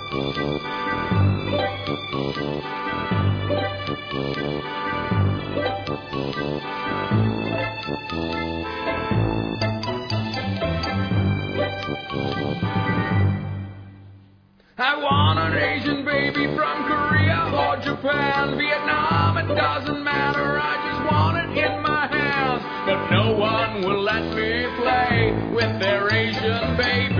I want an Asian baby from Korea or Japan, Vietnam, it doesn't matter, I just want it in my hands. But no one will let me play with their Asian baby.